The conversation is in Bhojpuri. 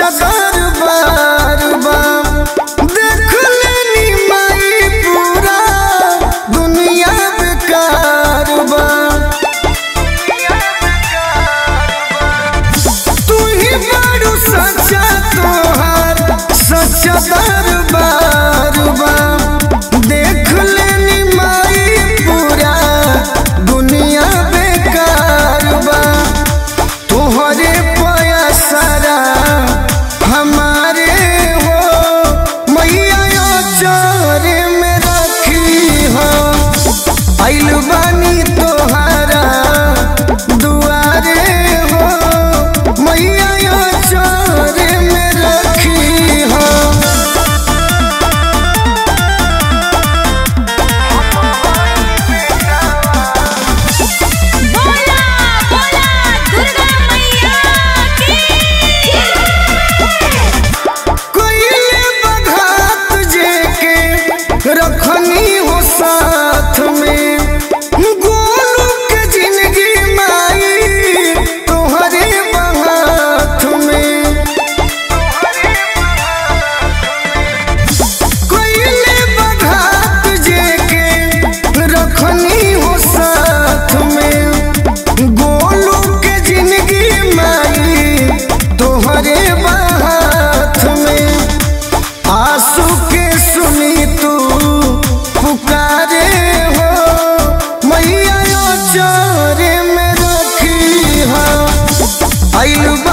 सच्चा दरबार बा देख लेनी माई पूरा दुनिया बेकार बा। तू ही बड़ू सच्चा तोहार सच्चा दरबार बा देख लेनी माई पूरा दुनिया बेकार बा। तोहरे पयसरा हमारे हो मैया चोरे में रखी हो आइल बानी तोहरा दुआरे हो मैया चोरे में रखी हो। बोला बोला दुर्गा मैया की कोइले बघात जेके रखनी हो साथ में गोलू के जिंदगी माई तोहरे बहाथ में। कोइले बघात जेके रखनी हो साथ में गोलू के जिंदगी माई तोहरे बात में। आंसू के सुनी तू पुकारे हो मैया चोरे में रखी हो आइल